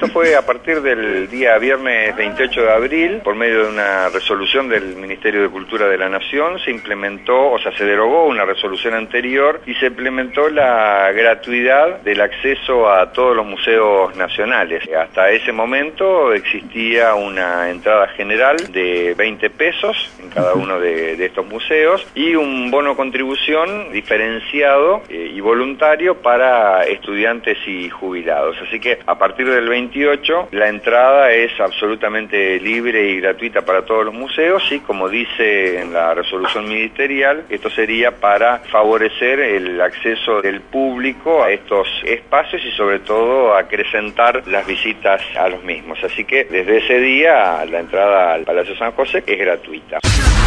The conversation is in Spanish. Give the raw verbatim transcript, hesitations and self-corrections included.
Esto fue a partir del día viernes veintiocho de abril, por medio de una resolución del Ministerio de Cultura de la Nación, se implementó, o sea, se derogó una resolución anterior y se implementó la gratuidad del acceso a todos los museos nacionales. Hasta ese momento existía una entrada general de veinte pesos en cada uno de, de estos museos y un bono contribución diferenciado eh, y voluntario para estudiantes y jubilados. Así que a partir del veintiocho la entrada es absolutamente libre y gratuita para todos los museos y, como dice en la resolución ministerial, esto sería para favorecer el acceso del público a estos espacios y sobre todo acrecentar las visitas a los mismos. Así que desde ese día la entrada al Palacio San José es gratuita.